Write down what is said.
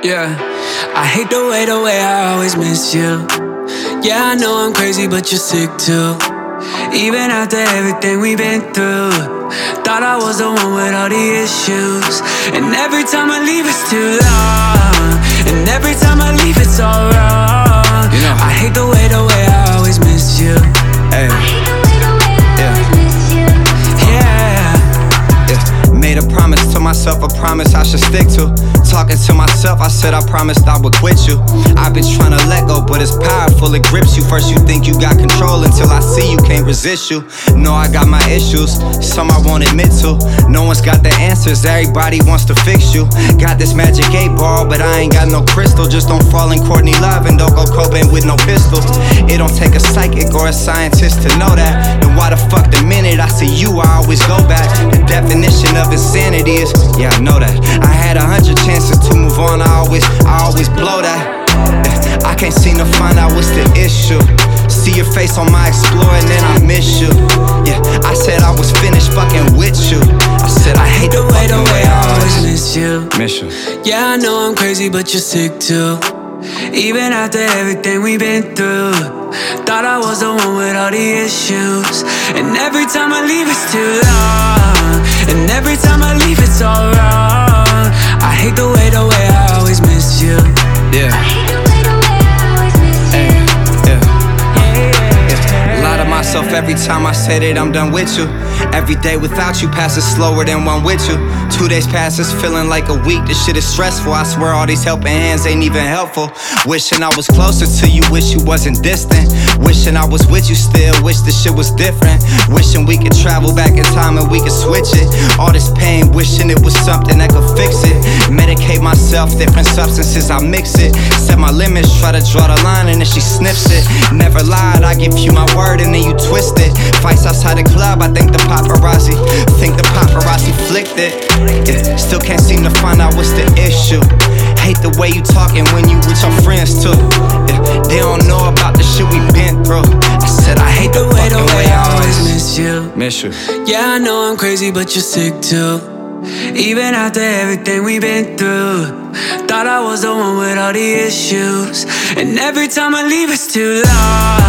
Yeah, I hate the way I always miss you. Yeah, I know I'm crazy, but you're sick too. Even after everything we've been through, thought I was the one with all the issues. And every time I leave it's too long, and every time I leave it's all wrong. You know, I hate the way I always miss you. Hey. I hate the way I always miss you. Yeah. Made a promise to myself, a promise I should stick to. Talking to myself, I said I promised I would quit you. I've been trying to let go, but it's powerful, it grips you. First you think you got control until I see you can't resist you. No, I got my issues, some I won't admit to. No one's got the answers, everybody wants to fix you. Got this magic 8-ball, but I ain't got no crystal. Just don't fall in Courtney Love and don't go Cobain with no pistol. It don't take a psychic or a scientist to know that. And why the fuck the minute I see you, I always go back. The definition of insanity is, yeah, I know that. I had 100 chances to move on, I always blow that. I can't seem to find out what's the issue. See your face on my Explorer and then I miss you. Yeah, I said I was finished fucking with you. I said I hate the way I always miss you. Yeah, I know I'm crazy, but you're sick too. Even after everything we've been through, thought I was the one with all the issues. And every time I leave it's too long, and every time I leave it's all wrong. I hate the way I always miss you. Yeah. I hate the way I always miss you. Yeah. Lie to myself every time I say that I'm done with you. Every day without you passes slower than one with you. 2 days passes feeling like a week. This shit is stressful. I swear all these helping hands ain't even helpful. Wishing I was closer to you, wish you wasn't distant. Wishing I was with you still, wish this shit was different. Wishing we could travel back in time and we could switch it. All this pain, wishing it was something that could fix it. Medicate myself, different substances, I mix it. Set my limits, try to draw the line and then she snips it. Never lied, I give you my word and then you twist it. Fights outside the club, I think the paparazzi flicked it. Yeah, still can't seem to find out what's the issue. Hate the way you talking when you with your friends too. Yeah, they don't know about the shit we been through. I said I hate the way I always miss you. Yeah, I know I'm crazy, but you're sick too. Even after everything we've been through, thought I was the one with all the issues. And every time I leave it's too long,